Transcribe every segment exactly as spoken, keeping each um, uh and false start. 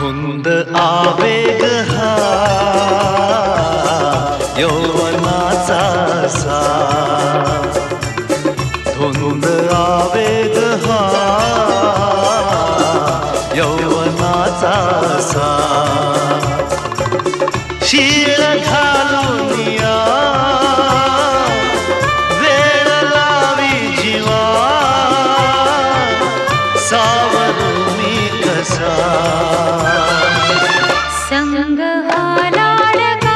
धुंद आवेग हा यौवनाचा सा, धुंद आवेग हा यौवनाचा सा, शीळ घालून या वेळ लावी जीवा, सावरू मी कसा संग हा लाडका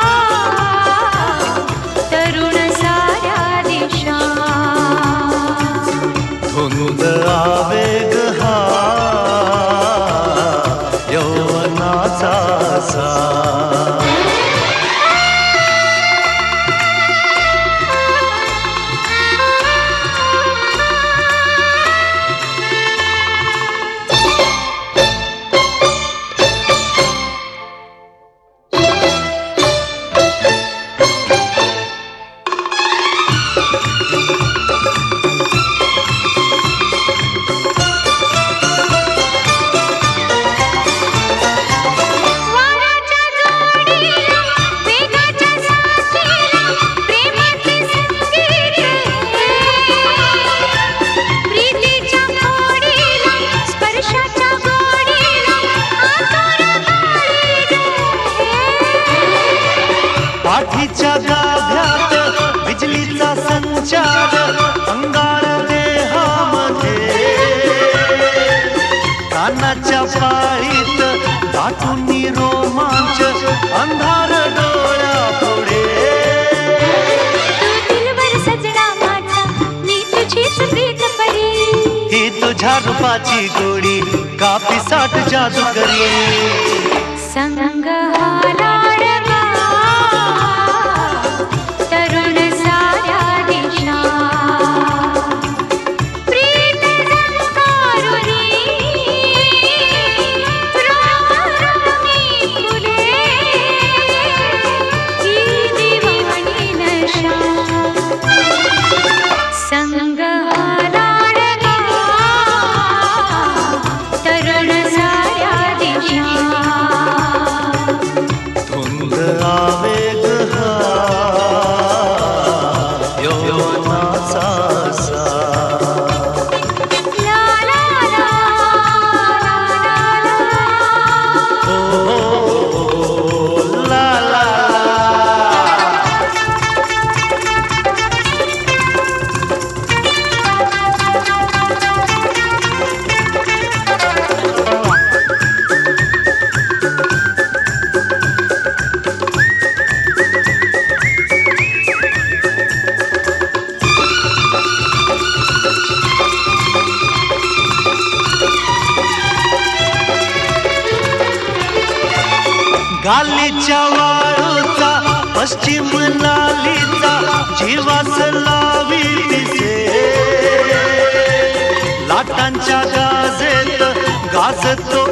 तरुण साऱ्या दिशा, धुंद आवेग हा यौवनाचा सा. पाठीच्या गाभ्यात बिजलीचा संचार, अंगार देहामध्ये कानाच्या पाळीत दाटून रोमांच, अंधार डोळ्यापुढे. तू दिलबर सजना माझा, मी तुझीच प्रीत परी, ही तुझ्या रूपाची गोडी कापी साठ जादूगरी. संग हा लाडका तरुण साऱ्या दिशा, प्रीत झंकारुनी रोमरोमी फुले, ही दिवाणी नशा. संग हा लाडका तरुण साऱ्या दिशा, धुंद आवेग हा यौवनाचा सा. ला ला ला ला ला ओ, ला ला ला. गालीच्या वाळूचा पश्चिम लालीचा जीवास लावी दिसे, लाटांच्या गाजेत गाजतो